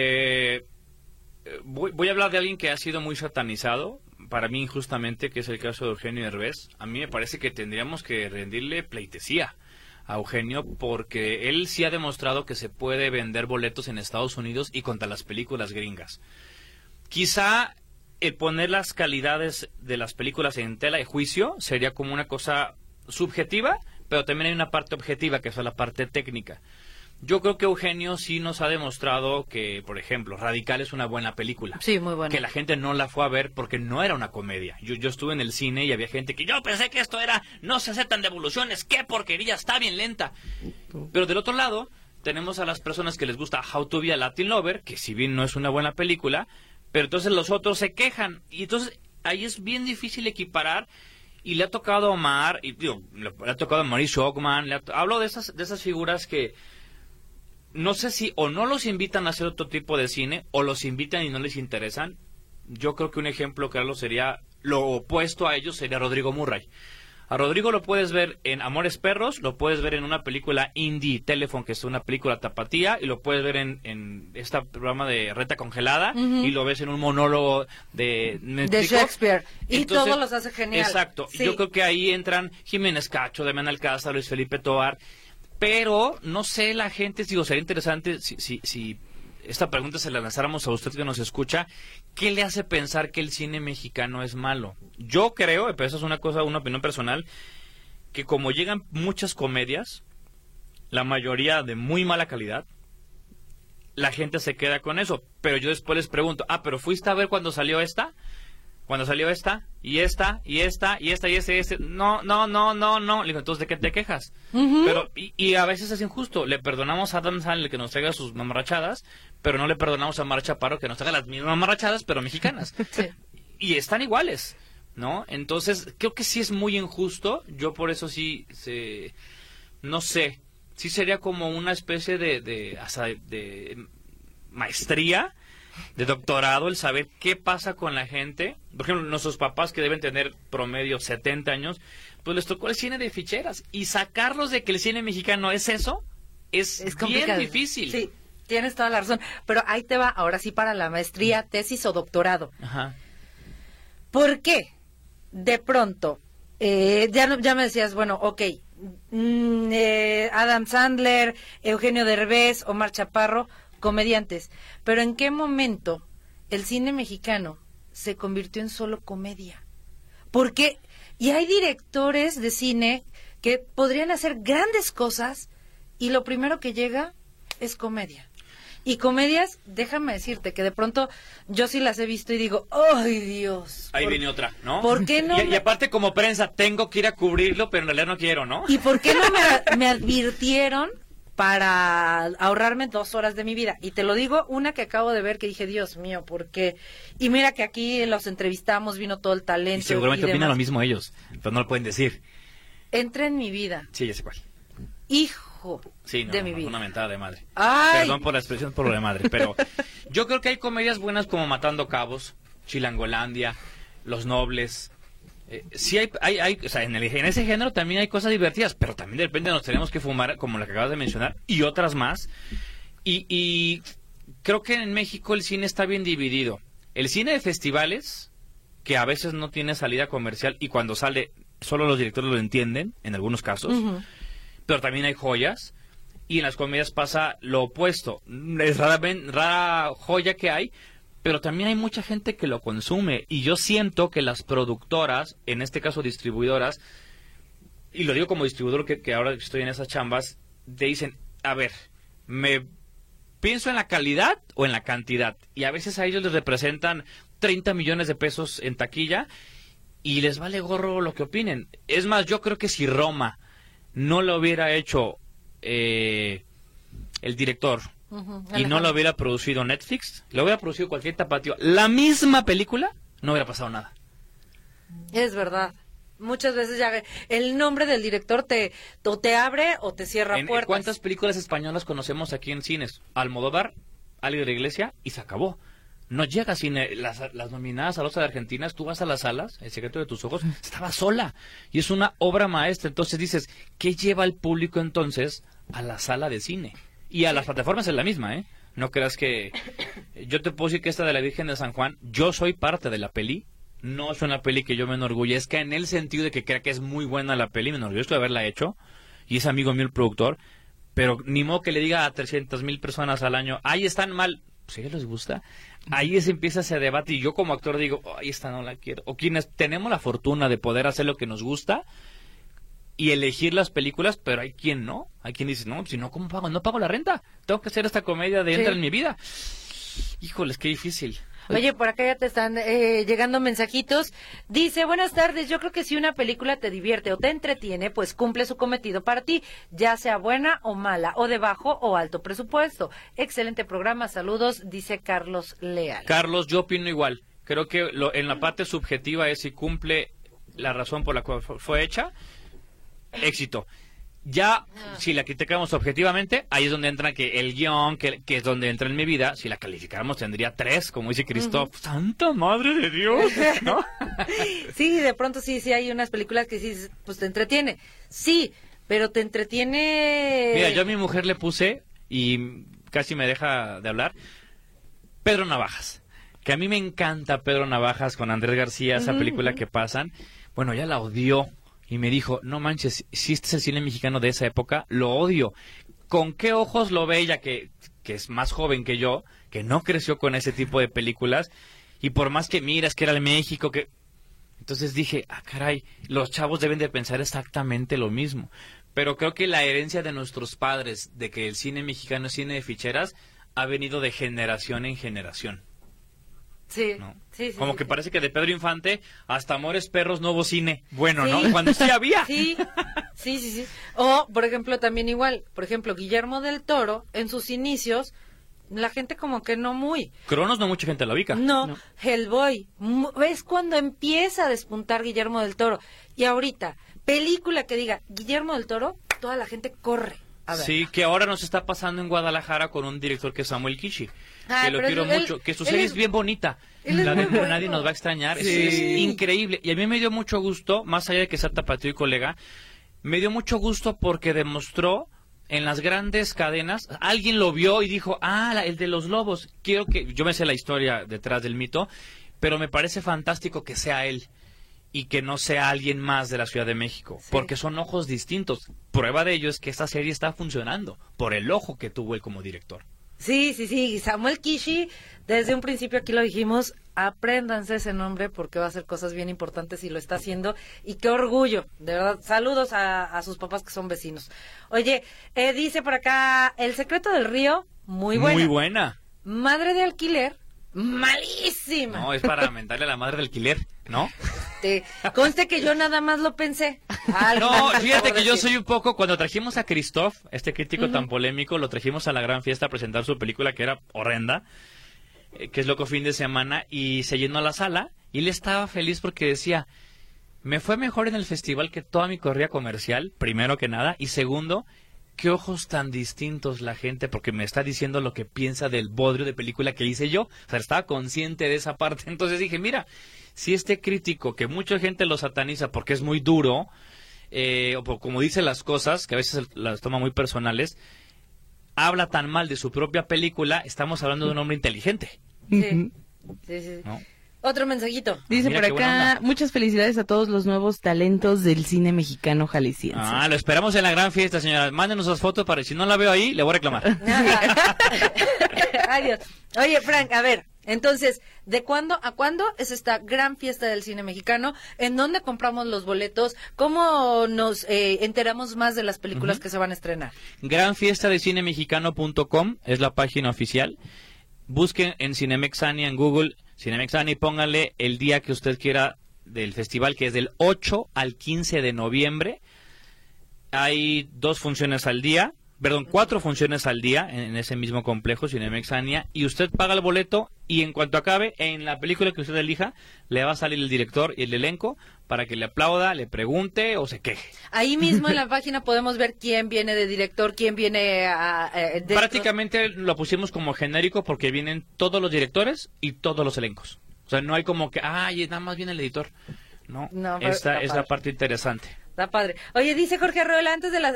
Voy a hablar de alguien que ha sido muy satanizado, para mí injustamente, que es el caso de Eugenio Derbez. A mí me parece que tendríamos que rendirle pleitesía a Eugenio, porque él sí ha demostrado que se puede vender boletos en Estados Unidos y contra las películas gringas. Quizá el poner las calidades de las películas en tela de juicio sería como una cosa subjetiva, pero también hay una parte objetiva, que es la parte técnica. Yo creo que Eugenio sí nos ha demostrado que, por ejemplo, Radical es una buena película. Sí, muy buena. Que la gente no la fue a ver porque no era una comedia. Yo estuve en el cine y había gente que yo pensé que esto era, no se aceptan devoluciones, qué porquería, está bien lenta. Pero del otro lado, tenemos a las personas que les gusta How to Be a Latin Lover, que si bien no es una buena película, pero entonces los otros se quejan. Y entonces ahí es bien difícil equiparar. Y le ha tocado a Omar, y digo, le ha tocado a Maurice Ockman, hablo de esas figuras que no sé si o no los invitan a hacer otro tipo de cine, o los invitan y no les interesan. Yo creo que un ejemplo claro sería, lo opuesto a ellos sería Rodrigo Murray. A Rodrigo lo puedes ver en Amores Perros, lo puedes ver en una película indie, Telephone, que es una película tapatía, y lo puedes ver en este programa de Reta Congelada, y lo ves en un monólogo de Shakespeare. Y entonces, todos los hace genial. Exacto. Sí. Yo creo que ahí entran Jiménez Cacho, Damián Alcázar, Luis Felipe Tovar. Pero, no sé, la gente, digo, sería interesante si esta pregunta se la lanzáramos a usted que nos escucha, ¿qué le hace pensar que el cine mexicano es malo? Yo creo, pero eso es una opinión personal, que como llegan muchas comedias, la mayoría de muy mala calidad, la gente se queda con eso. Pero yo después les pregunto, ¿pero fuiste a ver cuando salió esta? Cuando salió esta, y esta, y esta, y esta, y este, no. Le digo, entonces, ¿de qué te quejas? Pero, y a veces es injusto. Le perdonamos a Adam Sandler que nos traiga sus mamarrachadas, pero no le perdonamos a Omar Chaparro que nos traiga las mismas mamarrachadas, pero mexicanas. Sí. Y están iguales, ¿no? Entonces, creo que sí es muy injusto. Yo por eso sí, no sé, sí sería como una especie de maestría, de doctorado, el saber qué pasa con la gente. Por ejemplo, nuestros papás que deben tener promedio 70 años, pues les tocó el cine de ficheras. Y sacarlos de que el cine mexicano es eso, es bien complicado. difícil. Sí, tienes toda la razón. Pero ahí te va, ahora sí, para la maestría, tesis o doctorado. Ajá. ¿Por qué? De pronto, ya me decías, bueno, ok, Adam Sandler, Eugenio Derbez, Omar Chaparro, comediantes. Pero ¿en qué momento el cine mexicano se convirtió en solo comedia? Porque, y hay directores de cine que podrían hacer grandes cosas y lo primero que llega es comedia. Y comedias, déjame decirte que de pronto yo sí las he visto y digo, ¡ay, Dios! Ahí viene otra, ¿no? ¿Por qué no? Y aparte como prensa, tengo que ir a cubrirlo, pero en realidad no quiero, ¿no? ¿Y por qué no me advirtieron para ahorrarme 2 horas de mi vida? Y te lo digo, una que acabo de ver que dije, Dios mío, ¿por qué? Y mira que aquí los entrevistamos, vino todo el talento. Y seguramente y opinan demás. lo mismo ellos, pero no lo pueden decir. Entra en mi vida, Sí, ya sé cuál. hijo Sí, no, de mi vida. una mentada de madre. ¡Ay! Perdón por la expresión, por lo de madre, pero yo creo que hay comedias buenas como Matando Cabos, Chilangolandia, Los Nobles. Sí hay, o sea, en ese género también hay cosas divertidas, pero también de repente nos tenemos que fumar, como la que acabas de mencionar, y otras más. Y creo que en México el cine está bien dividido. El cine de festivales, que a veces no tiene salida comercial, y cuando sale, solo los directores lo entienden, en algunos casos. Pero también hay joyas, y en las comedias pasa lo opuesto. Es rara joya que hay, pero también hay mucha gente que lo consume, y yo siento que las productoras, en este caso distribuidoras, y lo digo como distribuidor que ahora estoy en esas chambas, te dicen, a ver, ¿me pienso en la calidad o en la cantidad? Y a veces a ellos les representan 30 millones de pesos en taquilla, y les vale gorro lo que opinen. Es más, yo creo que si Roma no lo hubiera hecho el director y no lo hubiera producido Netflix, lo hubiera producido cualquier tapatío, la misma película, no hubiera pasado nada. Es verdad. Muchas veces ya el nombre del director o te abre o te cierra puertas. ¿Cuántas películas españolas conocemos aquí en cines? Almodóvar, Ali de la Iglesia, y se acabó. No llega cine, las nominadas al Oscar de Argentina, tú vas a las salas, El secreto de tus ojos, estaba sola, y es una obra maestra. Entonces dices, ¿qué lleva al público entonces a la sala de cine? Y a las plataformas es la misma, ¿eh? No creas que... Yo te puedo decir que esta de la Virgen de San Juan, yo soy parte de la peli, no es una peli que yo me enorgullezca en el sentido de que crea que es muy buena la peli, me enorgullezco de haberla hecho, y es amigo mío el productor, pero ni modo que le diga a 300,000 personas al año, ahí están mal. Si les gusta, ahí se empieza ese debate, y yo como actor digo, ahí esta no la quiero. O quienes tenemos la fortuna de poder hacer lo que nos gusta y elegir las películas, pero hay quien no, hay quien dice, no, si no, ¿cómo pago? No pago la renta, tengo que hacer esta comedia de entra en mi vida. Híjoles, qué difícil. Oye, por acá ya te están llegando mensajitos. Dice, buenas tardes, yo creo que si una película te divierte o te entretiene, pues cumple su cometido para ti, ya sea buena o mala, o de bajo o alto presupuesto. Excelente programa, saludos, dice Carlos Leal. Carlos, yo opino igual. Creo que en la parte subjetiva es si cumple la razón por la cual fue hecha, éxito. Ya, si la criticamos objetivamente, ahí es donde entra que el guión, que es donde entra en mi vida, si la calificáramos tendría 3, como dice Christoph. ¡Santa madre de Dios! ¿No? Sí, de pronto sí hay unas películas que sí, pues te entretiene. Sí, pero te entretiene... Mira, yo a mi mujer le puse, y casi me deja de hablar, Pedro Navajas. Que a mí me encanta Pedro Navajas con Andrés García, esa película que pasan. Bueno, ella la odió. Y me dijo, no manches, si este es el cine mexicano de esa época, lo odio. ¿Con qué ojos lo ve ella, que es más joven que yo, que no creció con ese tipo de películas? Y por más que miras que era el México, que... Entonces dije, caray, los chavos deben de pensar exactamente lo mismo. Pero creo que la herencia de nuestros padres, de que el cine mexicano es cine de ficheras, ha venido de generación en generación. Sí, ¿no? sí, Como sí, que sí. parece que de Pedro Infante hasta Amores Perros nuevo cine. Bueno, Sí. ¿no? Cuando sí había. Sí, sí, sí, sí. O, por ejemplo, también igual, por ejemplo, Guillermo del Toro, en sus inicios, la gente como que no muy. Cronos no mucha gente la ubica. No, Hellboy. Es cuando empieza a despuntar Guillermo del Toro. Y ahorita, película que diga Guillermo del Toro, toda la gente corre. A ver. Sí, que ahora nos está pasando en Guadalajara con un director que es Samuel Kishi. Ah, Que lo pero quiero él- mucho. Que su él serie es- es bien bonita. él es La muy de bueno. Nadie nos va a extrañar. Sí. Es increíble. Y a mí me dio mucho gusto, más allá de que sea tapatío y colega, me dio mucho gusto porque demostró en las grandes cadenas, alguien lo vio y dijo, el de los lobos. Quiero que, yo me sé la historia detrás del mito, pero me parece fantástico que sea él y que no sea alguien más de la Ciudad de México, Sí. porque son ojos distintos. Prueba de ello es que esta serie está funcionando por el ojo que tuvo él como director. Sí, sí, sí. Samuel Kishi, desde un principio aquí lo dijimos, apréndanse ese nombre porque va a hacer cosas bien importantes y lo está haciendo. Y qué orgullo, de verdad. Saludos a sus papás que son vecinos. Oye, dice por acá, El secreto del río, muy buena. Muy buena. Madre de alquiler, malísima. No, es para mentarle a la madre del alquiler, ¿no? Conste que yo nada más lo pensé. No, fíjate que yo decir. soy un poco, cuando trajimos a Christoph, este crítico tan polémico, lo trajimos a la gran fiesta a presentar su película que era horrenda, que es Loco Fin de Semana, y se llenó la sala, y él estaba feliz porque decía, me fue mejor en el festival que toda mi corrida comercial, primero que nada, y segundo, qué ojos tan distintos la gente, porque me está diciendo lo que piensa del bodrio de película que hice yo, o sea, estaba consciente de esa parte, entonces dije, mira, si este crítico, que mucha gente lo sataniza porque es muy duro, o como dice las cosas, que a veces las toma muy personales, habla tan mal de su propia película, estamos hablando de un hombre inteligente, Sí, sí, sí. ¿no? Otro mensajito. Dice Mira por qué buena acá, onda. muchas felicidades a todos los nuevos talentos del cine mexicano jalisciense. Lo esperamos en la gran fiesta, señora. Mándenos esas fotos para si no la veo ahí, le voy a reclamar. Adiós. Oye, Frank, a ver, entonces, ¿de cuándo a cuándo es esta gran fiesta del cine mexicano? ¿En dónde compramos los boletos? ¿Cómo nos enteramos más de las películas que se van a estrenar? Granfiestadecinemexicano.com es la página oficial. Busquen en Cinemexania en Google, Cinemexania, y pónganle el día que usted quiera del festival, que es del 8 al 15 de noviembre. Hay 4 funciones al día en ese mismo complejo, Cinemexania, y usted paga el boleto y en cuanto acabe, en la película que usted elija, le va a salir el director y el elenco para que le aplauda, le pregunte o se queje. Ahí mismo en la página podemos ver quién viene de director, quién viene de Prácticamente lo pusimos como genérico porque vienen todos los directores y todos los elencos. O sea, no hay como que, nada más viene el editor. No, No, pero esta está es padre. la parte interesante. Está padre. Oye, dice Jorge Arreola,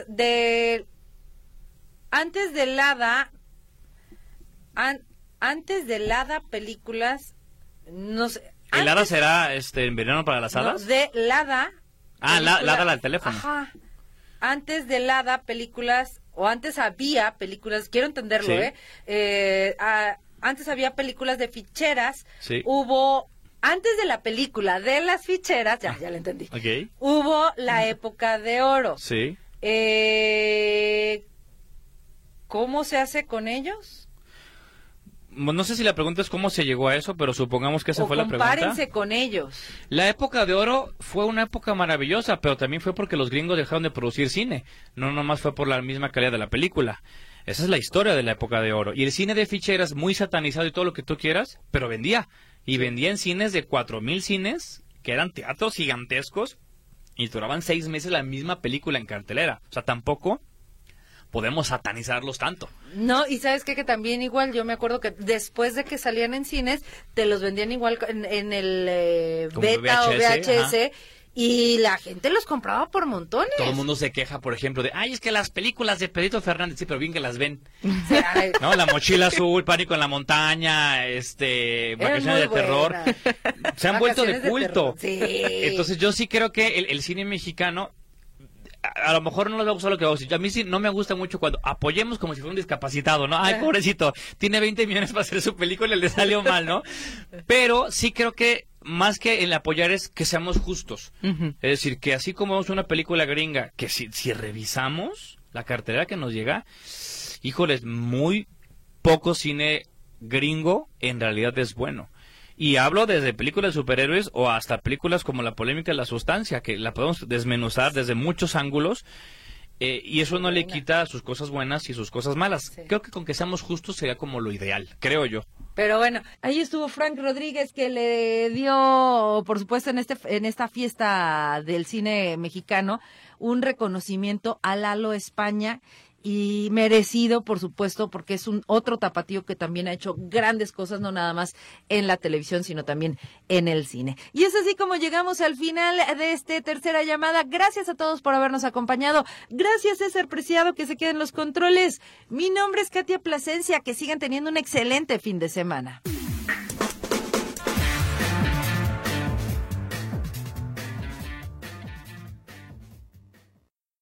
antes del Hada películas, no sé. ¿El hada antes- será en veneno para las no, hadas? de Lada. Lada al teléfono. Ajá. Antes de Lada películas, o antes había películas, quiero entenderlo, Sí. Antes había películas de ficheras, Sí. hubo, antes de la película de las ficheras, ya lo entendí, Ok. hubo la época de oro. Sí. ¿Cómo se hace con ellos? No sé si la pregunta es cómo se llegó a eso, pero supongamos que esa O fue la pregunta. compárense con ellos. La época de oro fue una época maravillosa, pero también fue porque los gringos dejaron de producir cine. No nomás fue por la misma calidad de la película. Esa es la historia de la época de oro. Y el cine de ficheras, muy satanizado y todo lo que tú quieras, pero vendía. Y vendía en cines de 4,000 cines, que eran teatros gigantescos, y duraban 6 meses la misma película en cartelera. O sea, tampoco podemos satanizarlos tanto. No, y sabes qué? Que también igual, yo me acuerdo que después de que salían en cines, te los vendían igual en el Como beta o VHS, VHS, y la gente los compraba por montones. Todo el mundo se queja, por ejemplo, de, es que las películas de Pedrito Fernández, sí, pero bien que las ven. Sí, ay, ¿No? La mochila azul, Pánico en la montaña, Vacaciones muy de terror. buena. Se han vuelto de Vacaciones de culto. terror, sí. Entonces yo sí creo que el cine mexicano, a lo mejor no les va a gustar lo que voy a decir. A mí sí no me gusta mucho cuando apoyemos como si fuera un discapacitado, ¿no? Ay, pobrecito, tiene 20 millones para hacer su película y le salió mal, ¿no? Pero sí creo que más que el apoyar es que seamos justos. Ujú. Es decir, que así como vemos una película gringa, que si revisamos la cartelera que nos llega, híjoles, muy poco cine gringo en realidad es bueno. Y hablo desde películas de superhéroes o hasta películas como La polémica de la sustancia, que la podemos desmenuzar desde muchos ángulos. Y eso no le quita sus cosas buenas y sus cosas malas. Sí. Creo que con que seamos justos sería como lo ideal, creo yo. Pero bueno, ahí estuvo Frank Rodríguez, que le dio, por supuesto, en esta fiesta del cine mexicano, un reconocimiento a Lalo España, y merecido, por supuesto, porque es un otro tapatío que también ha hecho grandes cosas, no nada más en la televisión, sino también en el cine. Y es así como llegamos al final de este Tercera Llamada. Gracias a todos por habernos acompañado. Gracias, César Preciado, que se queden los controles. Mi nombre es Katia Plasencia. Que sigan teniendo un excelente fin de semana.